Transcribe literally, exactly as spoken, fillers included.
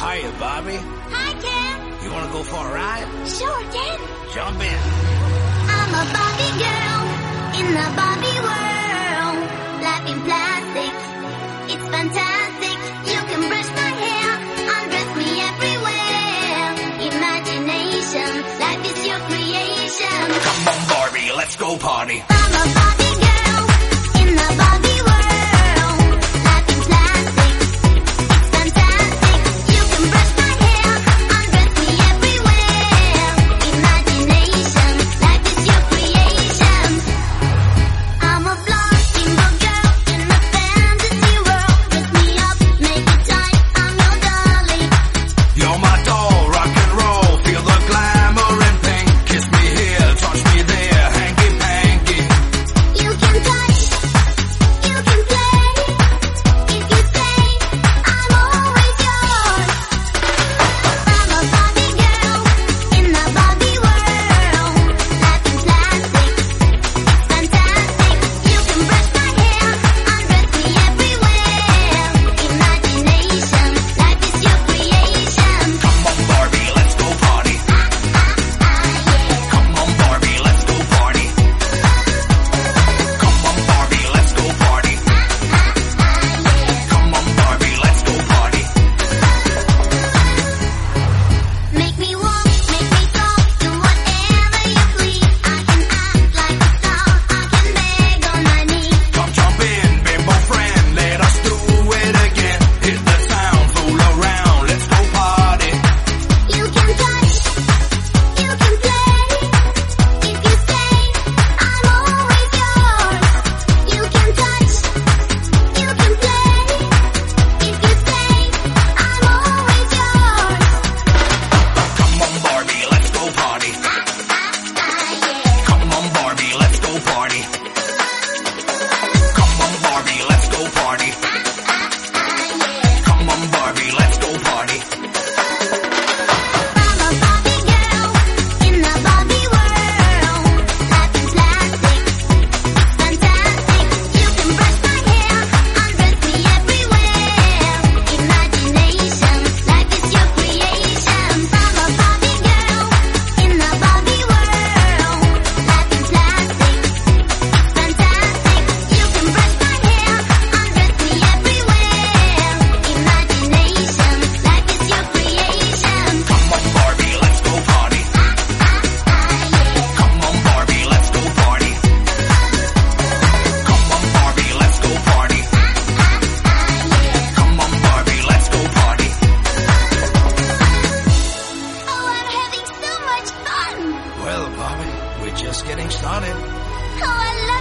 Hiya, Bobby. Hi, Ken. You want to go for a ride? Sure, Ken. Jump in. I'm a Barbie girl in the Barbie world. Life in plastic, it's fantastic. You can brush my hair, undress me everywhere. Imagination, life is your creation. Come on, Barbie, let's go party. I'm a Barbie girl in the Barbie world. Life in plastic, it's fantastic. You can brush my hair, undress me everywhere. Imagination, life is your creation. I'm a blonde single girl in a fantasy world. Dress me up, make it tight, I'm your darling. You're my doll, rock and roll. Feel the glamour and pink. Kiss me here, touch me there, hanky panky. You can touch, you can play. If you say, I'm always yours. I'm a Barbie girl in the Barbie world. Life in plastic, it's fantastic. You can brush my hair, undress me everywhere. Imagination, life is your creation. Come on, Barbie, let's go party. Come on, Barbie, let's go party. Come on, Barbie, let's go party. Come on, Barbie, let's go party. Make me walk, make me talk, do whatever you please. I can act like a star, I can beg on my knees. Come jump in, bimbo friend, let us do it again. Hit the town, fool around, let's go party. You can touch, you can play. If you say, I'm always yours. You can touch, you can play. If you say, I'm always yours. Come on, Barbie, let's go party. Come on, Barbie, let's go party. Come on, Barbie, let's go party. Come on, Barbie, let's go party. I'm a Barbie girl in the Barbie world. Life in plastic, it's fantastic. You can brush my hair, undress me everywhere. Imagination, life is your creation. I'm a Barbie girl in the Barbie world. Life in plastic, it's fantastic. You can brush my hair, undress me everywhere. Imagination, life is your creation. Come on, Barbie, let's go party. Come on, Barbie, let's go party. Come on, Barbie, let's go party. Come on, Barbie, let's go party. Oh, I'm having so much fun. Well, Barbie, we're just getting started. Oh, I love